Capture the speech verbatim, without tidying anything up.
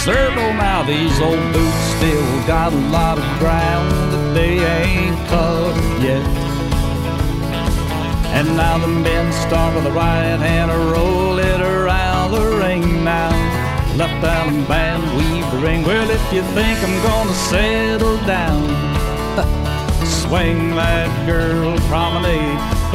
Circle now, these old boots still got a lot of ground that they ain't covered yet. And now the men start with the right hand, roll it around the ring now. Left hand band, weave the ring. Well, if you think I'm gonna settle down, swing that girl promenade.